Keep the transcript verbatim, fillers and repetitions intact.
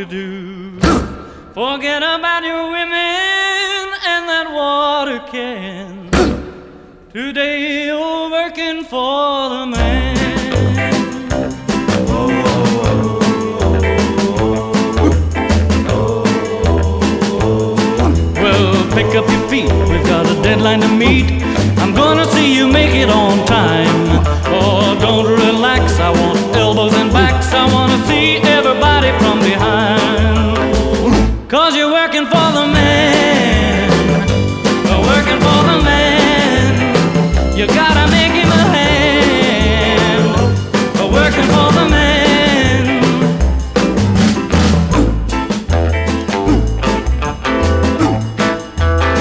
you do. Forget about your women and that water can. Today you're working for the man. Well, pick up your feet, we've got a deadline to meet. I'm gonna see you make it on time. Oh, don't relax, I want elbows and backs. I wanna see everybody from behind. Cause you're working for the man. You're working for the man. You gotta